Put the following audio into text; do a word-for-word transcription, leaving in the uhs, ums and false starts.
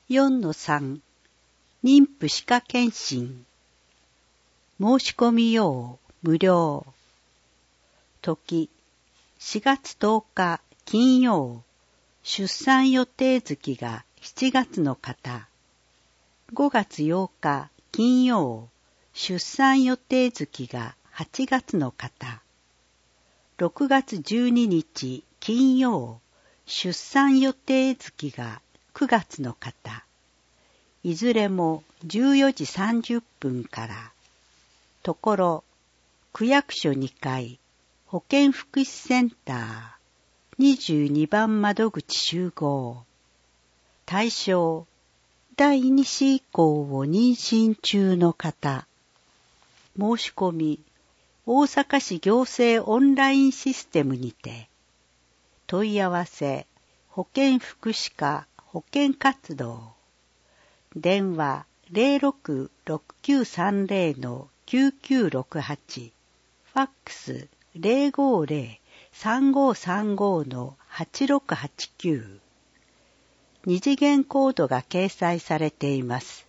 よんのさん 妊婦歯科検診。申し込み用無料。時しがつとおか金曜。出産予定月がしちがつの方。ごがつようか金曜。出産予定月がはちがつの方。ろくがつじゅうににち金曜。出産予定月がくがつの方。いずれもじゅうよじさんじゅっぷんから。ところ、区役所にかい、保健福祉センター、にじゅうにばん窓口集合。対象、だいに子以降を妊娠中の方。申し込み、大阪市行政オンラインシステムにて。問い合わせ、保健福祉課保健活動。電話 ゼロろく ろくきゅうさんゼロ のきゅうきゅうろくはち。ファックス ゼロごゼロ さんごさんご のはちろくはちきゅう。二次元コードが掲載されています。